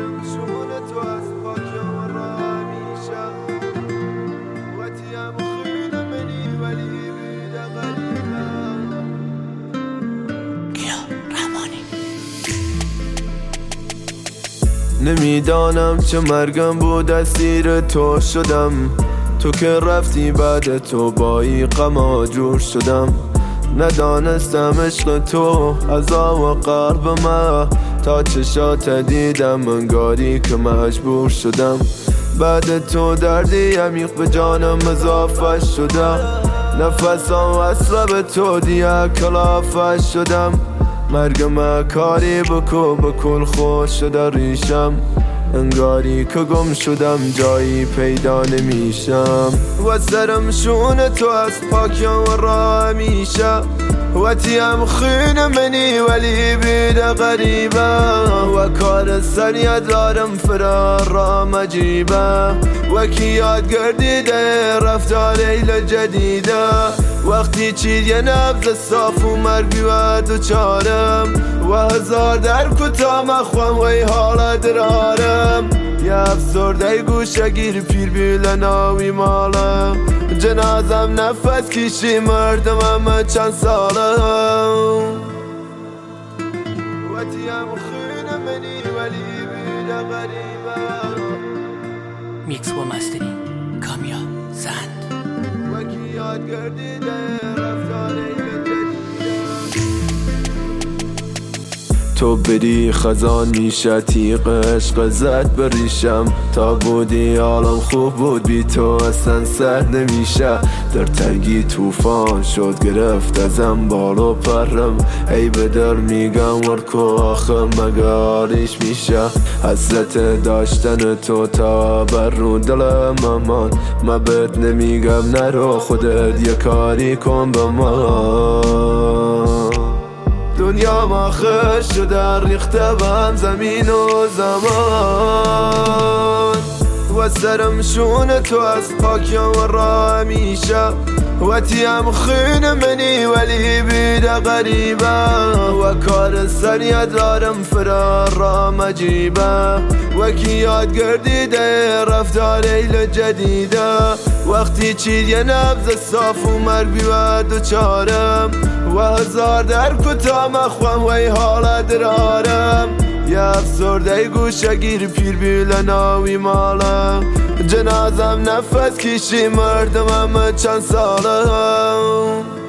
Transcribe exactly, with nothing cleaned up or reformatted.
سرم شون تو از پاکم را همیشه وقتیم خیلی منی ولی بیده غریبه کیا رحمانی. نمیدانم چه مرگم بود اسیر تو شدم، تو که رفتی بعد تو با این غم جور شدم. ندانستم عشق تو عذاب و قرب ما، تا چشات دیدم انگاری که مجبور شدم. بعد تو دردی عمیق به جانم اضافه شدم، نفسم اصلا به تو دیگه کلافه شدم. مرگ ما کاری بکو بکل خوش شده ریشم، انگاری که گم شدم جایی پیدا نمیشم. و سرم شون تو از پاکم را همیشه وقتیم خیلی منی ولی بیده غریبه و کار سریع دارم فرار را مجیبه و کی یاد گردیده رفتار لیل جدیده. وقتی چید یه نبض صاف و مرگ بیوه دو چارم و هزار در کتا مخوام و ای حالا درارم. یه افسرده گوشه گیر پیر بیلناوی مالم، جنازم نفس کشی مردم همه چند سالم. وقتیم خیلی منی ولی بیده غریبه. میکس با مسترین کامیا زند. و کی یاد گردیده رفتار لیل جدیده. تو بری خزان میشه تیغ عشق زد بریشم، تا بودی حالم خوب بود بی تو اصلا سر نمیشه. در تنگی توفان شد گرفت ازم بال و پرم، ای به در میگم ورکو آخه مگاریش میشه. حسرت داشتن تو تا بر رو دلم امان، ما بهت نمیگم نرو خودت یه کاری کن به من. دنیا ما خوش شده ریخته بهم زمین و زمان و سرم شون تو از پاکم را همیشه وقتیم خیلی منی ولی بیده غریبه و کار سریع دارم فرار را مجیبه و کی یاد گردیده رفتار لیل جدیده. وقتی چید یه نبض صاف و مرگ بیوه دو چارم و هزار در کتا مخوام و ای حالا درارم. یه افسرده گوشه گیر پیر بیلناوی مالم، جنازم نفس کشی مردم همه چند سالم.